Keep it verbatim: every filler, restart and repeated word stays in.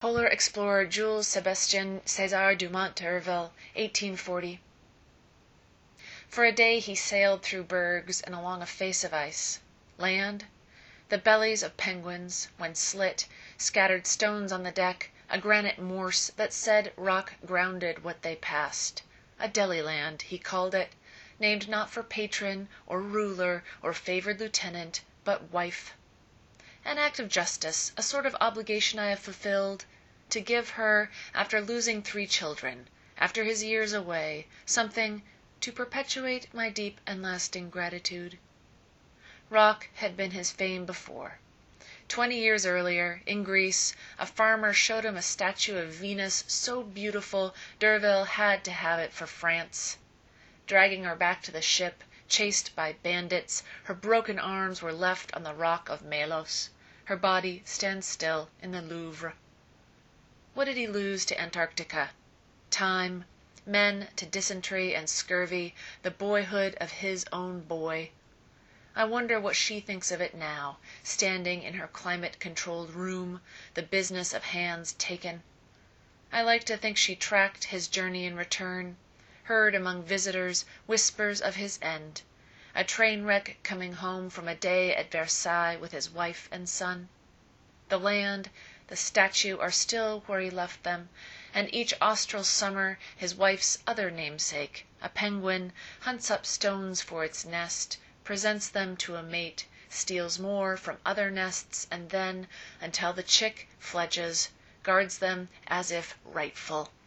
Polar explorer Jules Sebastien César Dumont d'Urville, eighteen forty. For a day he sailed through bergs and along a face of ice. Land? The bellies of penguins, when slit, scattered stones on the deck, a granite morse that said rock grounded what they passed. A Deli-land, he called it, named not for patron or ruler or favored lieutenant, but wife. An act of justice, a sort of obligation I have fulfilled, to give her, after losing three children, after his years away, something to perpetuate my deep and lasting gratitude. Rock had been his fame before. Twenty years earlier, in Greece, a farmer showed him a statue of Venus so beautiful d'Urville had to have it for France. Dragging her back to the ship, chased by bandits, her broken arms were left on the rock of Melos. Her body stands still in the Louvre. What did he lose to Antarctica? Time, men to dysentery and scurvy, the boyhood of his own boy. I wonder what she thinks of it now, standing in her climate-controlled room, the business of hands taken. I like to think she tracked his journey and return, heard among visitors whispers of his end, a train wreck coming home from a day at Versailles with his wife and son. The land, the statue are still where he left them, and each austral summer his wife's other namesake, a penguin, hunts up stones for its nest, presents them to a mate, steals more from other nests, and then, until the chick fledges, guards them as if rightful.